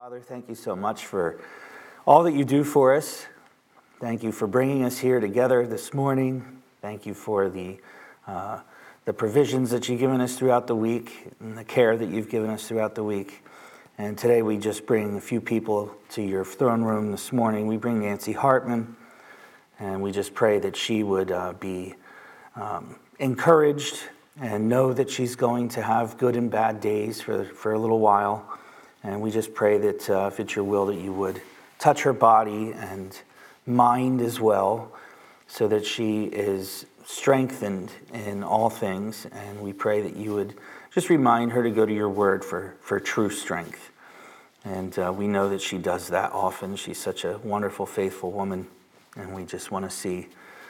Father, thank you so much for all that you do for us. Thank you for bringing us here together this morning. Thank you for the provisions that you've given us throughout the week and the care that you've given us throughout the week. And today we just bring a few people to your throne room this morning. We bring Nancy Hartman, and we just pray that she would be encouraged and know that she's going to have good and bad days for a little while. And we just pray that if it's your will that you would touch her body and mind as well, so that she is strengthened in all things. And we pray that you would just remind her to go to your word for true strength. And we know that she does that often. She's such a wonderful, faithful woman. And we just want to see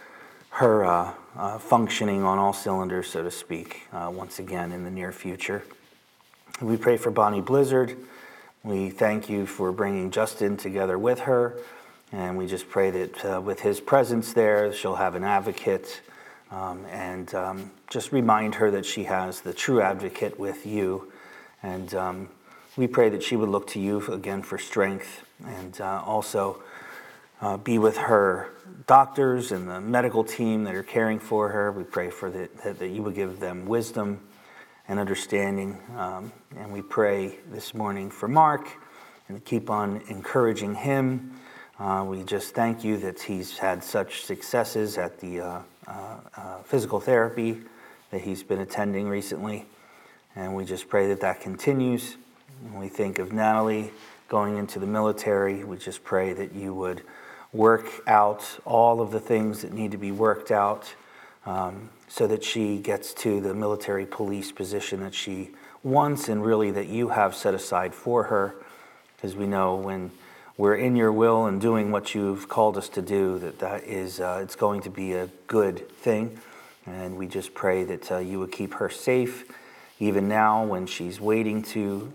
her functioning on all cylinders, so to speak, once again in the near future. We pray for Bonnie Blizzard. We thank you for bringing Justin together with her, and we just pray that with his presence there, she'll have an advocate, and just remind her that she has the true advocate with you. And we pray that she would look to you again for strength, and also be with her doctors and the medical team that are caring for her. We pray for that you would give them wisdom and understanding. And we pray this morning for Mark and keep on encouraging him. We just thank you that he's had such successes at the physical therapy that he's been attending recently. And we just pray that continues. And we think of Natalie going into the military. We just pray that you would work out all of the things that need to be worked out, so that she gets to the military police position that she wants and really that you have set aside for her. Because we know when we're in your will and doing what you've called us to do, that is, it's going to be a good thing. And we just pray that you would keep her safe, even now when she's waiting to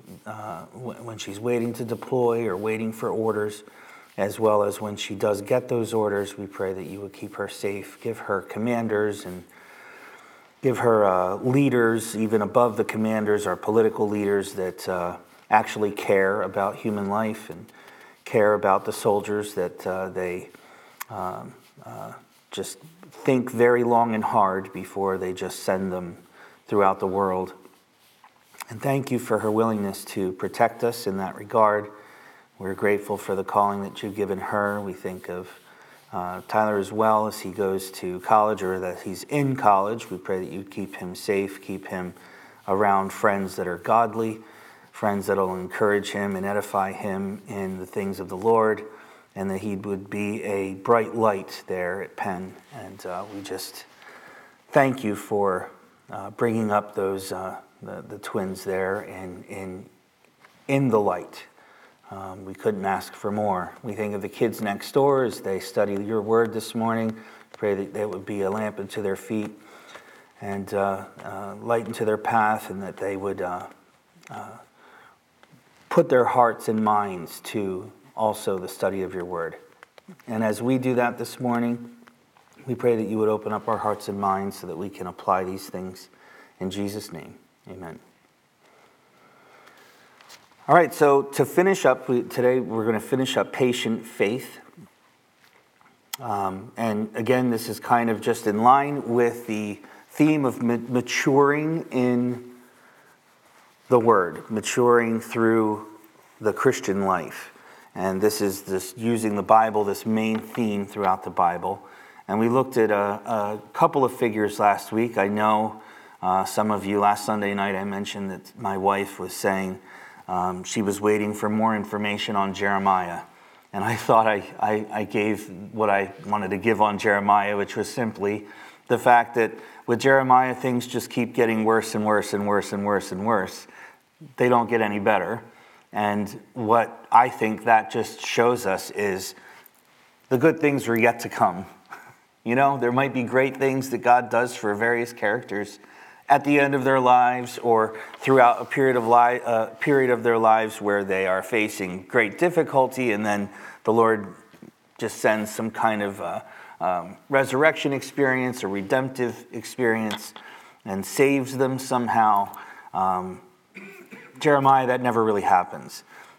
deploy or waiting for orders, as well as when she does get those orders. We pray that you would keep her safe, give her commanders and give her leaders, even above the commanders, our political leaders that actually care about human life and care about the soldiers, that they just think very long and hard before they just send them throughout the world. And thank you for her willingness to protect us in that regard. We're grateful for the calling that you've given her. We think of Tyler as well as he goes to college, or that he's in college. We pray that you keep him safe, keep him around friends that are godly, friends that will encourage him and edify him in the things of the Lord, and that he would be a bright light there at Penn. And we just thank you for bringing up those the twins there in the light. We couldn't ask for more. We think of the kids next door as they study your word this morning. Pray that they would be a lamp unto their feet and light into their path, and that they would put their hearts and minds to also the study of your word. And as we do that this morning, we pray that you would open up our hearts and minds so that we can apply these things. In Jesus' name, amen. All right, so to finish up, today we're going to finish up patient faith. And again, this is kind of just in line with the theme of maturing in the Word, maturing through the Christian life. And this is just using the Bible, this main theme throughout the Bible. And we looked at a couple of figures last week. I know some of you, last Sunday night I mentioned that my wife was saying, she was waiting for more information on Jeremiah. And I thought I gave what I wanted to give on Jeremiah, which was simply the fact that with Jeremiah, things just keep getting worse and worse and worse and worse and worse. They don't get any better. And what I think that just shows us is the good things are yet to come. You know, there might be great things that God does for various characters at the end of their lives, or throughout a period of their lives where they are facing great difficulty, and then the Lord just sends some kind of resurrection experience or redemptive experience and saves them somehow. Jeremiah, that never really happens.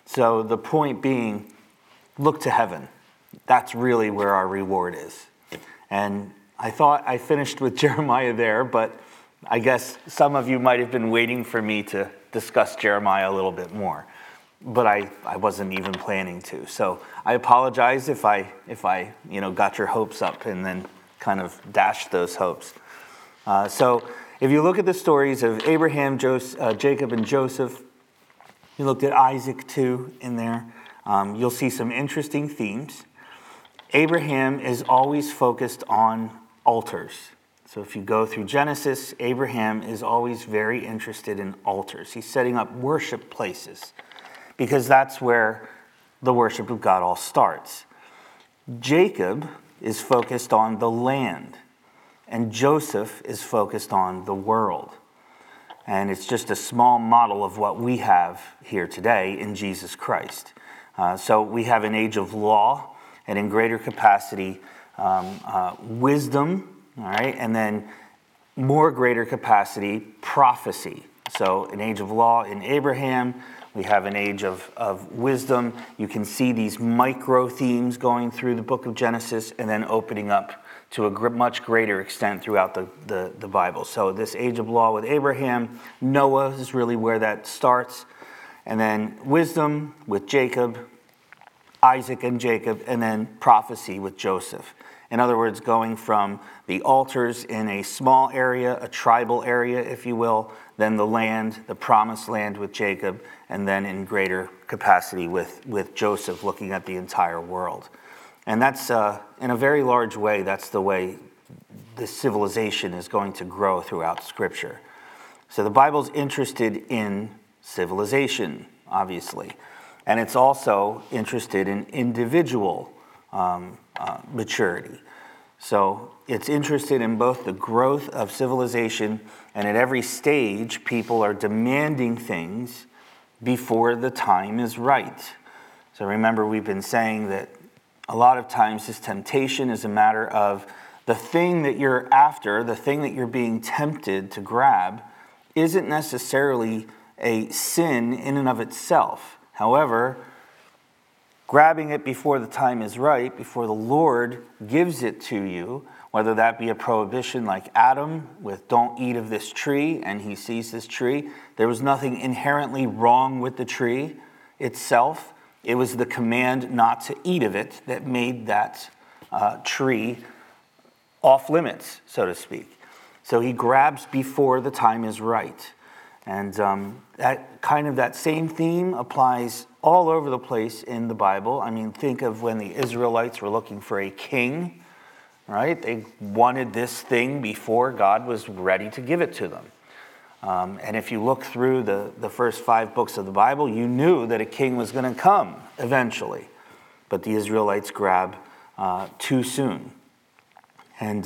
So the point being, look to heaven. That's really where our reward is. And I thought I finished with Jeremiah there, but I guess some of you might have been waiting for me to discuss Jeremiah a little bit more. But I wasn't even planning to. So I apologize if I got your hopes up and then kind of dashed those hopes. So if you look at the stories of Abraham, Jacob, and Joseph, you looked at Isaac too in there, you'll see some interesting themes. Abraham is always focused on altars. So if you go through Genesis, Abraham is always very interested in altars. He's setting up worship places because that's where the worship of God all starts. Jacob is focused on the land, and Joseph is focused on the world. And it's just a small model of what we have here today in Jesus Christ. So we have an age of law, and in greater capacity, wisdom, all right, and then more greater capacity, prophecy. So an age of law in Abraham, we have an age of wisdom. You can see these micro themes going through the book of Genesis and then opening up to a much greater extent throughout the Bible. So this age of law with Abraham, Noah is really where that starts. And then wisdom with Jacob, Isaac and Jacob, and then prophecy with Joseph. In other words, going from the altars in a small area, a tribal area, if you will, then the land, the promised land with Jacob, and then in greater capacity with Joseph, looking at the entire world. And that's, in a very large way, that's the way the civilization is going to grow throughout Scripture. So the Bible's interested in civilization, obviously. And it's also interested in individual maturity. So it's interested in both the growth of civilization, and at every stage, people are demanding things before the time is right. So remember, we've been saying that a lot of times this temptation is a matter of the thing that you're after, the thing that you're being tempted to grab, isn't necessarily a sin in and of itself. However, grabbing it before the time is right, before the Lord gives it to you, whether that be a prohibition like Adam with don't eat of this tree, and he sees this tree. There was nothing inherently wrong with the tree itself. It was the command not to eat of it that made that tree off limits, so to speak. So he grabs before the time is right. And that same theme applies all over the place in the Bible. I mean, think of when the Israelites were looking for a king, right? They wanted this thing before God was ready to give it to them. And if you look through the first 5 books of the Bible, you knew that a king was going to come eventually. But the Israelites grab too soon. And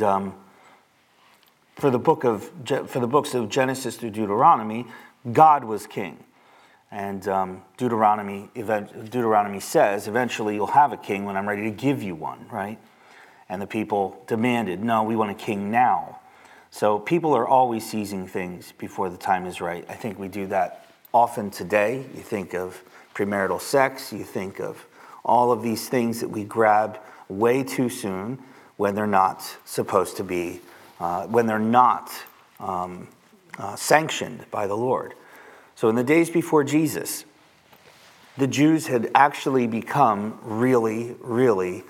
for the books of Genesis through Deuteronomy, God was king. And Deuteronomy says, eventually you'll have a king when I'm ready to give you one, right? And the people demanded, no, we want a king now. So people are always seizing things before the time is right. I think we do that often today. You think of premarital sex, you think of all of these things that we grab way too soon when they're not supposed to be, when they're not sanctioned by the Lord. So in the days before Jesus, the Jews had actually become really, really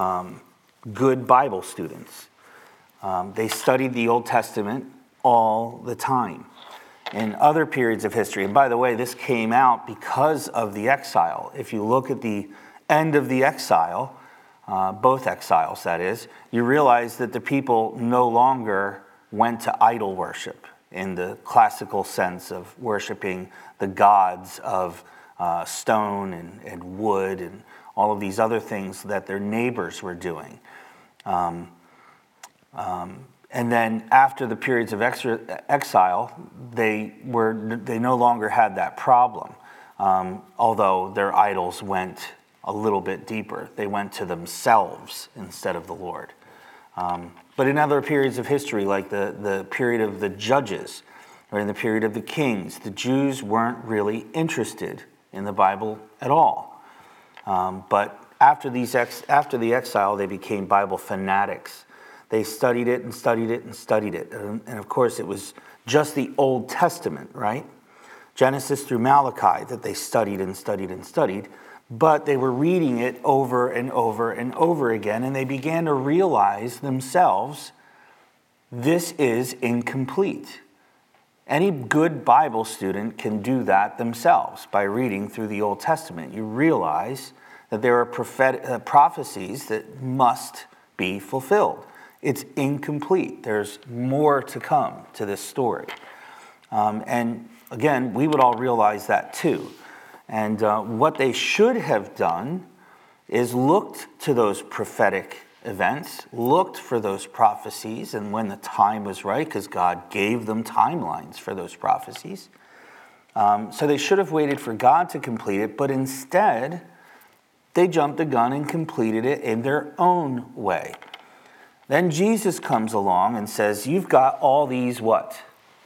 good Bible students. They studied the Old Testament all the time. In other periods of history, and by the way, this came out because of the exile. If you look at the end of the exile, both exiles that is, you realize that the people no longer went to idol worship in the classical sense of worshiping the gods of stone and wood and all of these other things that their neighbors were doing. And then after the periods of exile, they no longer had that problem, although their idols went a little bit deeper. They went to themselves instead of the Lord. But in other periods of history, like the period of the judges, or in the period of the kings, the Jews weren't really interested in the Bible at all. But after the exile, they became Bible fanatics. They studied it and studied it and studied it. And of course, it was just the Old Testament, right? Genesis through Malachi that they studied and studied and studied. But they were reading it over and over and over again, and they began to realize themselves, this is incomplete. Any good Bible student can do that themselves by reading through the Old Testament. You realize that there are prophecies that must be fulfilled. It's incomplete. There's more to come to this story. And again, we would all realize that too. And what they should have done is looked to those prophetic events, looked for those prophecies, and when the time was right, because God gave them timelines for those prophecies. So they should have waited for God to complete it, but instead, they jumped the gun and completed it in their own way. Then Jesus comes along and says, you've got all these what?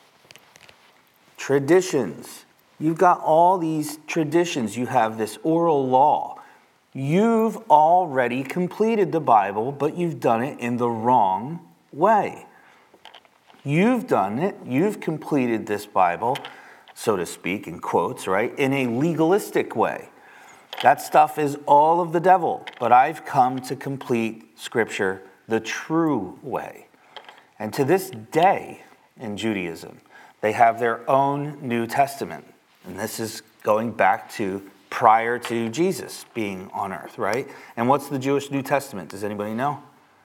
Traditions. You've got all these traditions. You have this oral law. You've already completed the Bible, but you've done it in the wrong way. You've done it. You've completed this Bible, so to speak, in quotes, right, in a legalistic way. That stuff is all of the devil, but I've come to complete Scripture the true way. And to this day in Judaism, they have their own New Testament. And this is going back to prior to Jesus being on earth, right? And what's the Jewish New Testament? Does anybody know?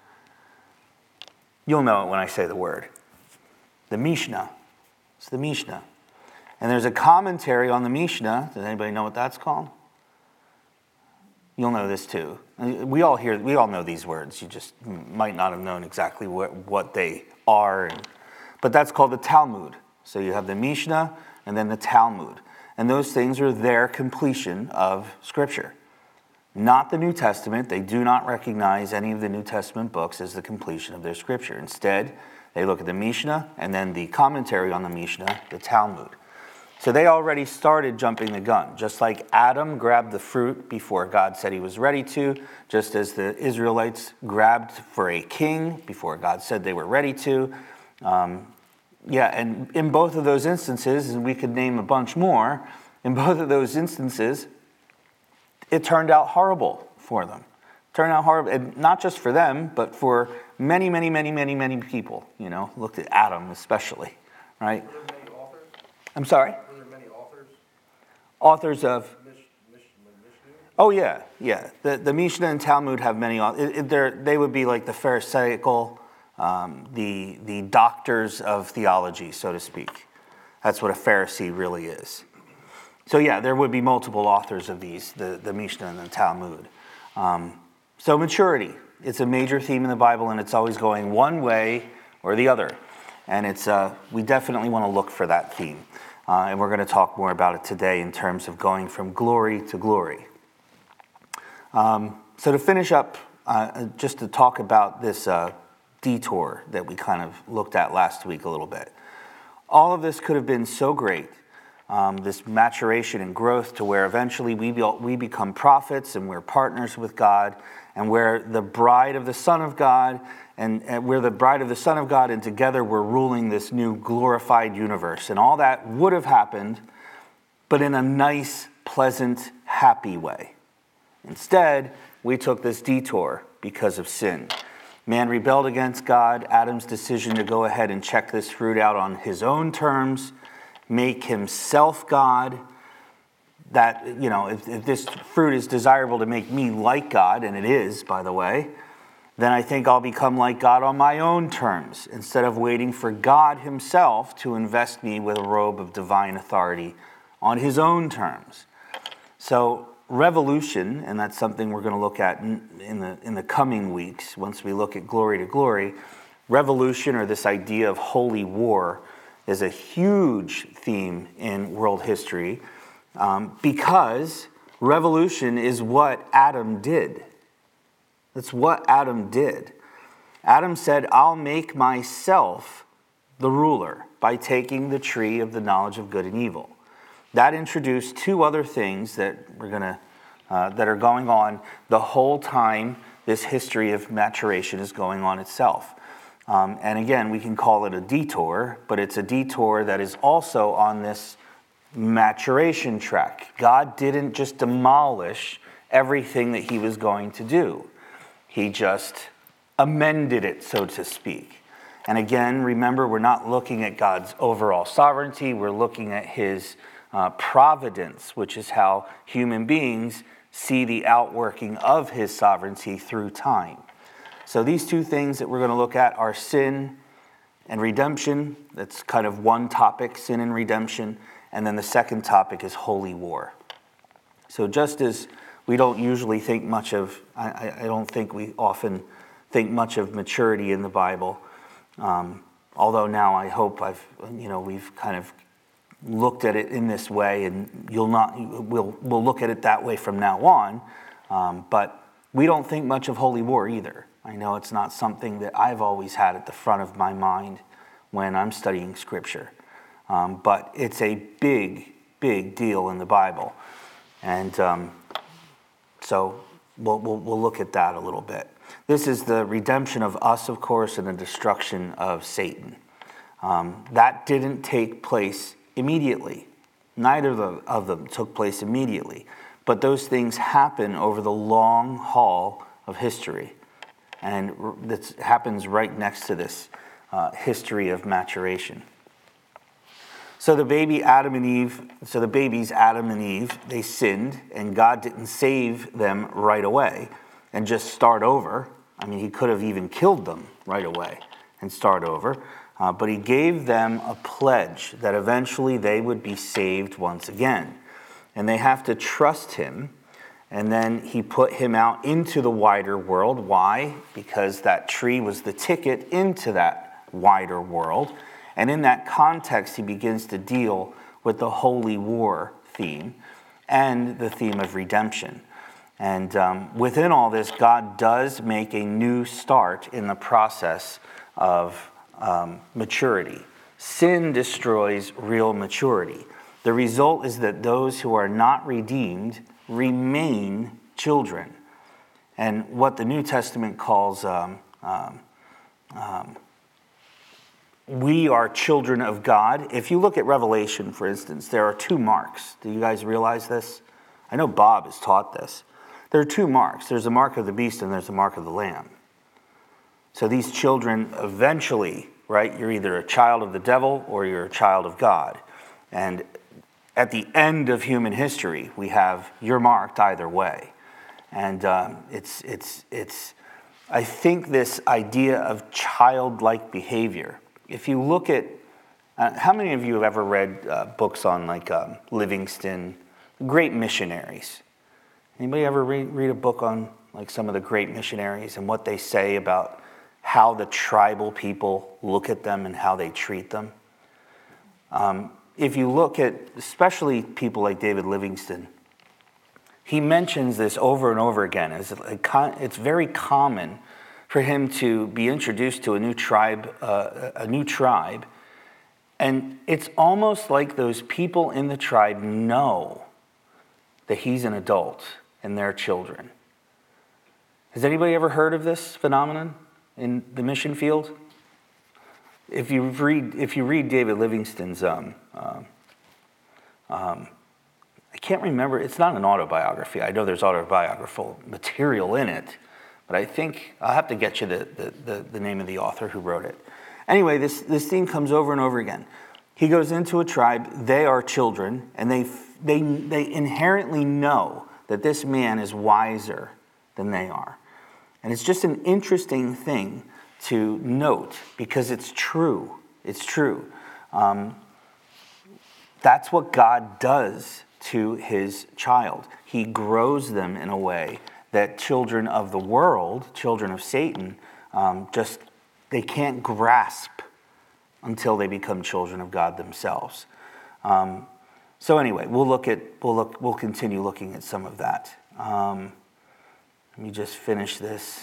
You'll know it when I say the word. The Mishnah. It's the Mishnah. And there's a commentary on the Mishnah. Does anybody know what that's called? You'll know this too. We all know these words. You just might not have known exactly what they are. But that's called the Talmud. So you have the Mishnah and then the Talmud. And those things are their completion of Scripture. Not the New Testament. They do not recognize any of the New Testament books as the completion of their Scripture. Instead, they look at the Mishnah and then the commentary on the Mishnah, the Talmud. So they already started jumping the gun. Just like Adam grabbed the fruit before God said he was ready to, just as the Israelites grabbed for a king before God said they were ready to. And in both of those instances, and we could name a bunch more, in both of those instances, it turned out horrible for them. Turned out horrible, and not just for them, but for many, many, many, many, many people. You know, looked at Adam especially, right? Were there many authors? I'm sorry? Were there many authors? Authors of? Mishnah? Oh, yeah. The Mishnah and Talmud have many authors. They would be like the Pharisaical, the doctors of theology, so to speak. That's what a Pharisee really is. So yeah, there would be multiple authors of these, the Mishnah and the Talmud. So maturity, it's a major theme in the Bible, and it's always going one way or the other. And it's we definitely want to look for that theme. And we're going to talk more about it today in terms of going from glory to glory. So to finish up, just to talk about this detour that we kind of looked at last week a little bit. All of this could have been so great, this maturation and growth to where eventually we become prophets and we're partners with God, and we're the bride of the Son of God, and we're the bride of the Son of God, and together we're ruling this new glorified universe. And all that would have happened, but in a nice, pleasant, happy way. Instead, we took this detour because of sin. Man rebelled against God. Adam's decision to go ahead and check this fruit out on his own terms, make himself God. That, you know, if this fruit is desirable to make me like God, and it is, by the way, then I think I'll become like God on my own terms, instead of waiting for God himself to invest me with a robe of divine authority on his own terms. So revolution, and that's something we're going to look at in the coming weeks once we look at glory to glory. Revolution, or this idea of holy war, is a huge theme in world history because revolution is what Adam did. That's what Adam did. Adam said, I'll make myself the ruler by taking the tree of the knowledge of good and evil. that introduced two other things that that are going on the whole time this history of maturation is going on itself. And again, we can call it a detour, but it's a detour that is also on this maturation track. God didn't just demolish everything that he was going to do. He just amended it, so to speak. And again, remember, we're not looking at God's overall sovereignty. We're looking at his providence, which is how human beings see the outworking of his sovereignty through time. So these two things that we're going to look at are sin and redemption. That's kind of one topic, sin and redemption. And then the second topic is holy war. So just as we don't usually think much of, I don't think we often think much of maturity in the Bible. Although now I hope we've kind of looked at it in this way, and we'll look at it that way from now on. But we don't think much of holy war either. I know it's not something that I've always had at the front of my mind when I'm studying Scripture. But it's a big, big deal in the Bible. And so we'll look at that a little bit. This is the redemption of us, of course, and the destruction of Satan. That didn't take place immediately. Neither of them took place immediately. But those things happen over the long haul of history. And that happens right next to this history of maturation. So the babies Adam and Eve, they sinned, and God didn't save them right away and just start over. I mean, he could have even killed them right away and start over. But he gave them a pledge that eventually they would be saved once again. And they have to trust him. And then he put him out into the wider world. Why? Because that tree was the ticket into that wider world. And in that context, he begins to deal with the holy war theme and the theme of redemption. And within all this, God does make a new start in the process of maturity. Sin destroys real maturity. The result is that those who are not redeemed remain children. And what the New Testament calls we are children of God. If you look at Revelation, for instance, there are two marks. Do you guys realize this? I know Bob has taught this. There are two marks. There's a mark of the beast and there's a mark of the Lamb. So these children eventually, right, you're either a child of the devil or you're a child of God. And at the end of human history, we have you're marked either way. And it's I think this idea of childlike behavior. If you look at, how many of you have ever read books on like Livingston, great missionaries? Anybody ever read a book on like some of the great missionaries and what they say about how the tribal people look at them and how they treat them? If you look at, especially people like David Livingston, he mentions this over and over again. It's very common for him to be introduced to a new tribe, and it's almost like those people in the tribe know that he's an adult and they're children. Has anybody ever heard of this phenomenon in the mission field? If you read David Livingston's, I can't remember, it's not an autobiography. I know there's autobiographical material in it, but I think I'll have to get you the name of the author who wrote it. Anyway, this theme comes over and over again. He goes into a tribe, they are children, and they inherently know that this man is wiser than they are. And it's just an interesting thing to note because it's true. It's true. That's what God does to his child. He grows them in a way that children of the world, children of Satan, they can't grasp until they become children of God themselves. So anyway, we'll continue looking at some of that. Let me just finish this.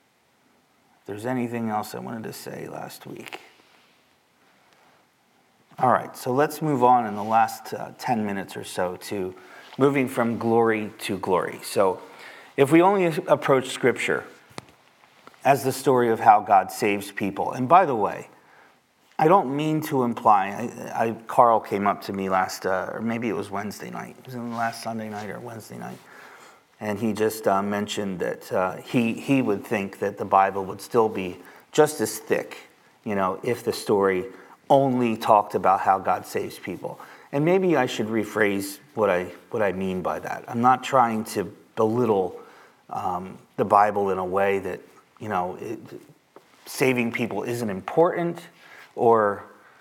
If there's anything else I wanted to say last week. All right, so let's move on in the last 10 minutes or so to moving from glory to glory. So if we only approach Scripture as the story of how God saves people, and by the way, I don't mean to imply, Carl came up to me last, or maybe it was Wednesday night, it was in the last Sunday night or Wednesday night, and he just mentioned that he would think that the Bible would still be just as thick, if the story only talked about how God saves people. And maybe I should rephrase what I mean by that. I'm not trying to belittle the Bible in a way that, saving people isn't important, or,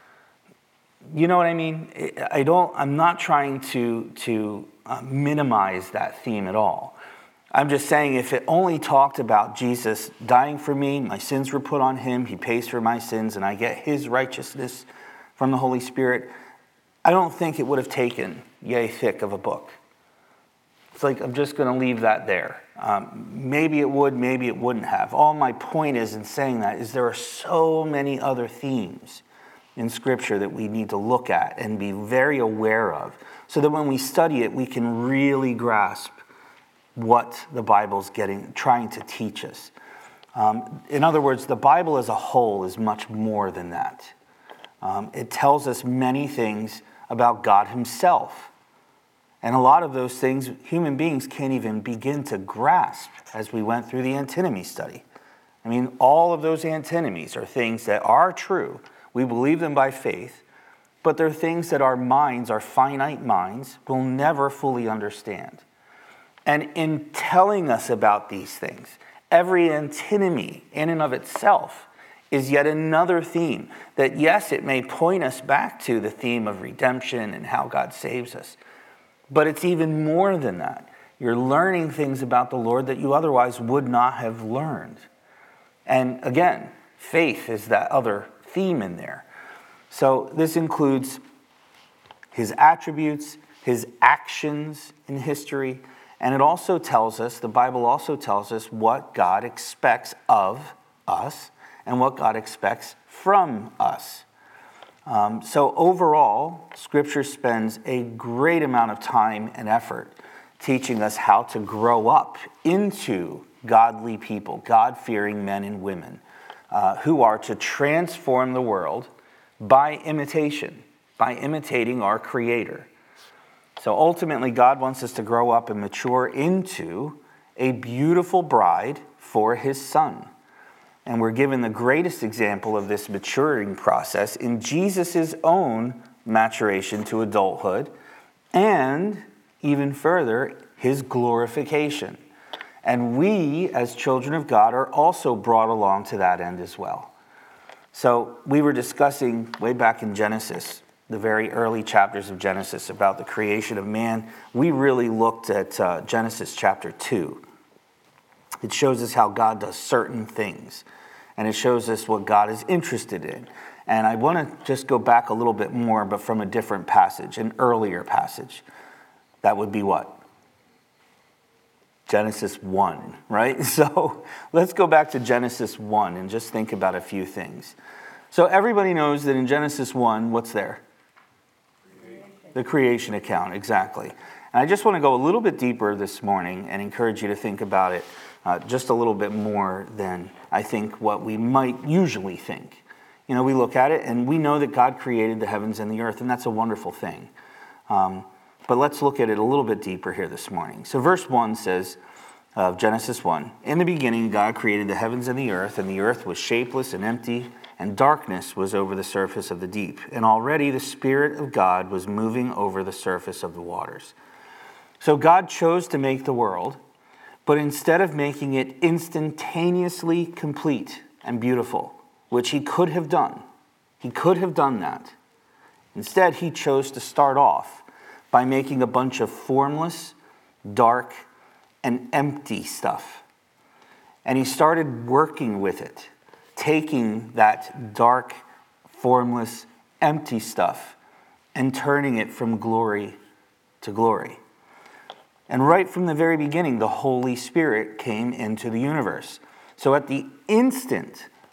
you know what I mean? I'm not trying to minimize that theme at all. I'm just saying if it only talked about Jesus dying for me, my sins were put on him, he pays for my sins, and I get his righteousness from the Holy Spirit, I don't think it would have taken yay thick of a book. It's like, I'm just going to leave that there. Maybe it would, maybe it wouldn't have. All my point is in saying that is there are so many other themes in Scripture that we need to look at and be very aware of, so that when we study it, we can really grasp what the Bible's trying to teach us. In other words, the Bible as a whole is much more than that. It tells us many things about God himself. And a lot of those things human beings can't even begin to grasp as we went through the antinomy study. I mean, all of those antinomies are things that are true. We believe them by faith, but they're things that our minds, our finite minds, will never fully understand. And in telling us about these things, every antinomy in and of itself is yet another theme that, yes, it may point us back to the theme of redemption and how God saves us, but it's even more than that. You're learning things about the Lord that you otherwise would not have learned. And again, faith is that other theme in there. So this includes his attributes, his actions in history, and it also tells us, the Bible also tells us what God expects of us and what God expects from us. So overall, Scripture spends a great amount of time and effort teaching us how to grow up into godly people, God-fearing men and women, who are to transform the world by imitation, by imitating our Creator. So ultimately, God wants us to grow up and mature into a beautiful bride for his Son. And we're given the greatest example of this maturing process in Jesus' own maturation to adulthood, and even further, his glorification. And we, as children of God, are also brought along to that end as well. So we were discussing way back in Genesis, the very early chapters of Genesis, about the creation of man. We really looked at Genesis chapter 2. It shows us how God does certain things, and it shows us what God is interested in. And I want to just go back a little bit more, but from a different passage, an earlier passage. That would be what? Genesis 1, right? So let's go back to Genesis 1 and just think about a few things. So everybody knows that in Genesis 1, what's there? The creation account, exactly. And I just want to go a little bit deeper this morning and encourage you to think about it just a little bit more than I think what we might usually think. We look at it and we know that God created the heavens and the earth, and that's a wonderful thing. But let's look at it a little bit deeper here this morning. So verse 1 says of Genesis 1, "In the beginning God created the heavens and the earth was shapeless and empty, and darkness was over the surface of the deep. And already the Spirit of God was moving over the surface of the waters." So God chose to make the world, but instead of making it instantaneously complete and beautiful, which he could have done that. Instead, he chose to start off by making a bunch of formless, dark, and empty stuff. And he started working with it, taking that dark, formless, empty stuff and turning it from glory to glory. And right from the very beginning, the Holy Spirit came into the universe. So at the instant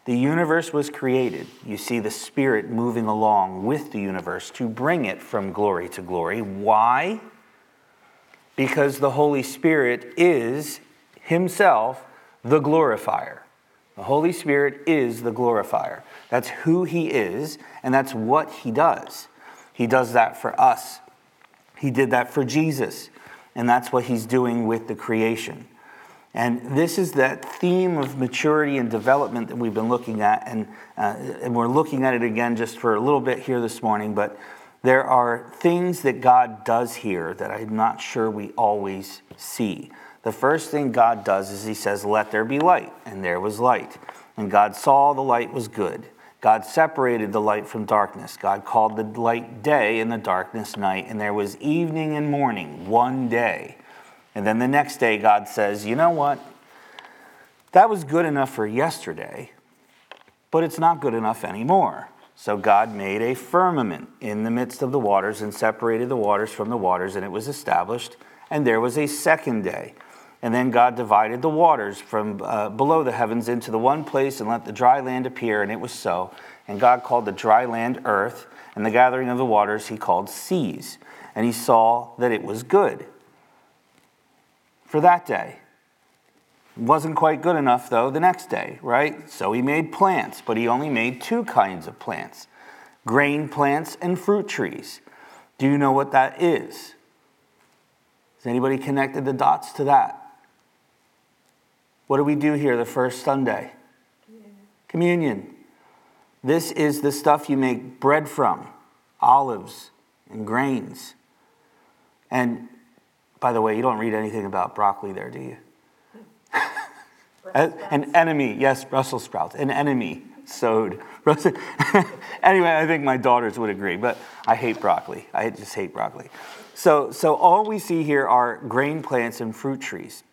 The universe was created. You see the Spirit moving along with the universe to bring it from glory to glory. Why? Because the Holy Spirit is himself the glorifier. The Holy Spirit is the glorifier. That's who he is, and that's what he does. He does that for us. He did that for Jesus, and that's what he's doing with the creation. And this is that theme of maturity and development that we've been looking at, and we're looking at it again just for a little bit here this morning, but there are things that God does here that I'm not sure we always see. The first thing God does is he says, "Let there be light," and there was light. And God saw the light was good. God separated the light from darkness. God called the light day and the darkness night, and there was evening and morning, one day. And then the next day, God says, you know what? That was good enough for yesterday, but it's not good enough anymore. So God made a firmament in the midst of the waters and separated the waters from the waters, and it was established. And there was a second day. And then God divided the waters from below the heavens into the one place and let the dry land appear, and it was so. And God called the dry land earth, and the gathering of the waters he called seas. And he saw that it was good. For that day. It wasn't quite good enough, though, the next day, right? So he made plants, but he only made two kinds of plants, grain plants and fruit trees. Do you know what that is? Has anybody connected the dots to that? What do we do here the first Sunday? Communion. This is the stuff you make bread from, olives and grains. And by the way, you don't read anything about broccoli there, do you? An enemy, yes, Brussels sprouts, an enemy sowed. Anyway, I think my daughters would agree, but I hate broccoli. I just hate broccoli. So all we see here are grain plants and fruit trees.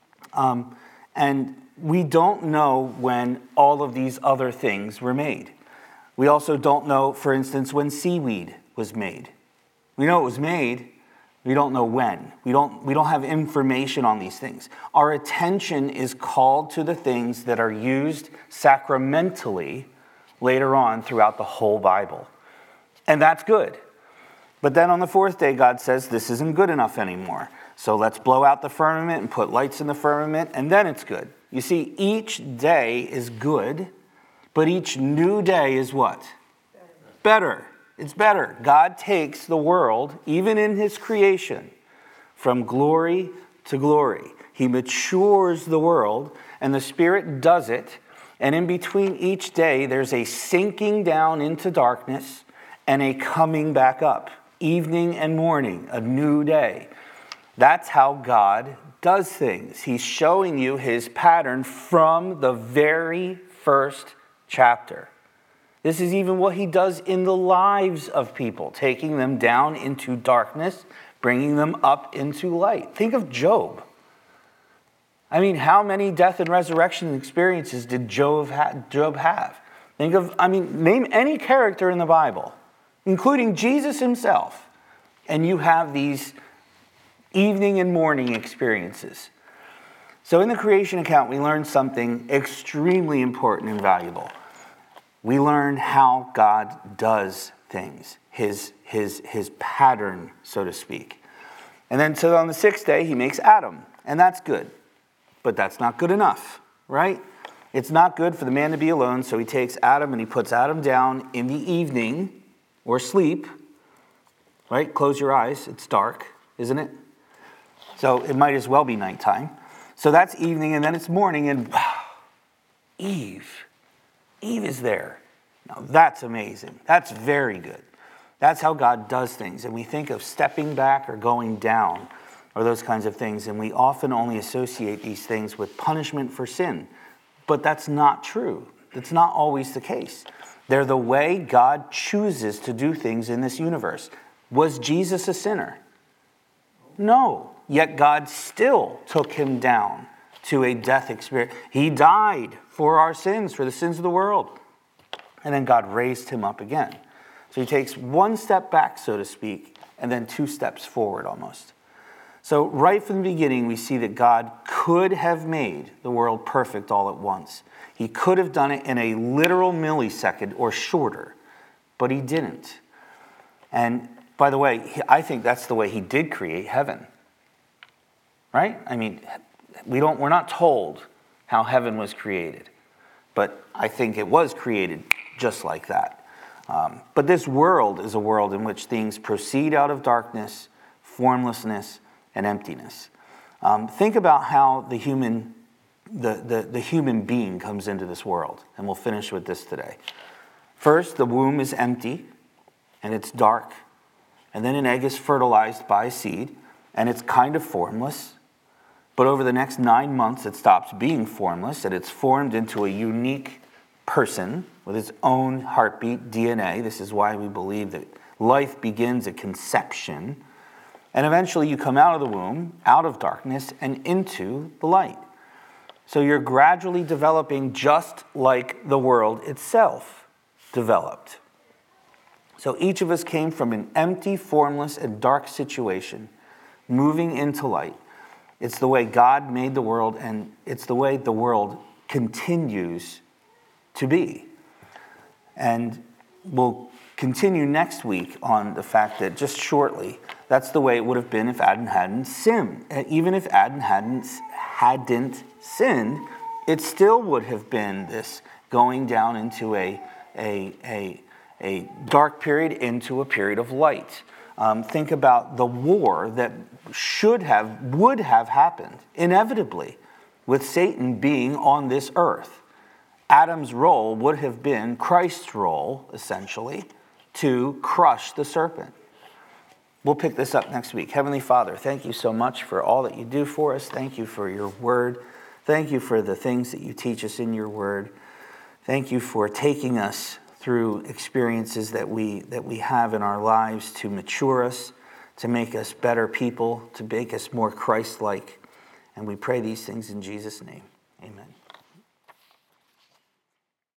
And we don't know when all of these other things were made. We also don't know, for instance, when seaweed was made. We know it was made. We don't know when. We don't have information on these things. Our attention is called to the things that are used sacramentally later on throughout the whole Bible. And that's good. But then on the fourth day, God says, this isn't good enough anymore. So let's blow out the firmament and put lights in the firmament, and then it's good. You see, each day is good, but each new day is what? Better. It's better. God takes the world, even in his creation, from glory to glory. He matures the world, and the Spirit does it. And in between each day, there's a sinking down into darkness and a coming back up. Evening and morning, a new day. That's how God does things. He's showing you his pattern from the very first chapter. This is even what he does in the lives of people, taking them down into darkness, bringing them up into light. Think of Job. I mean, how many death and resurrection experiences did Job have? Name any character in the Bible, including Jesus himself, and you have these evening and morning experiences. So in the creation account, we learn something extremely important and valuable. We learn how God does things, his pattern, so to speak. And then so on the sixth day, he makes Adam, and that's good. But that's not good enough, right? It's not good for the man to be alone, so he takes Adam and he puts Adam down in the evening, or sleep, right? Close your eyes, it's dark, isn't it? So it might as well be nighttime. So that's evening, and then it's morning, and wow, Eve is there. Now that's amazing. That's very good. That's how God does things. And we think of stepping back or going down or those kinds of things. And we often only associate these things with punishment for sin. But that's not true. That's not always the case. They're the way God chooses to do things in this universe. Was Jesus a sinner? No. Yet God still took him down to a death experience. He died for our sins, for the sins of the world. And then God raised him up again. So he takes one step back, so to speak, and then two steps forward almost. So right from the beginning, we see that God could have made the world perfect all at once. He could have done it in a literal millisecond or shorter, but he didn't. And by the way, I think that's the way he did create heaven. Right? I mean, we're not told how heaven was created, but I think it was created just like that. But this world is a world in which things proceed out of darkness, formlessness, and emptiness. Think about how the human being comes into this world, and we'll finish with this today. First, the womb is empty, and it's dark, and then an egg is fertilized by a seed, and it's kind of formless. But over the next 9 months, it stops being formless, and it's formed into a unique person with its own heartbeat, DNA. This is why we believe that life begins at conception. And eventually you come out of the womb, out of darkness, and into the light. So you're gradually developing just like the world itself developed. So each of us came from an empty, formless, and dark situation, moving into light. It's the way God made the world, and it's the way the world continues to be. And we'll continue next week on the fact that just shortly, that's the way it would have been if Adam hadn't sinned. And even if Adam hadn't sinned, it still would have been this going down into a dark period into a period of light. Think about the war that would have happened inevitably with Satan being on this earth. Adam's role would have been Christ's role, essentially, to crush the serpent. We'll pick this up next week. Heavenly Father, thank you so much for all that you do for us. Thank you for your word. Thank you for the things that you teach us in your word. Thank you for taking us through experiences that we have in our lives to mature us, to make us better people, to make us more Christ-like. And we pray these things in Jesus' name. Amen.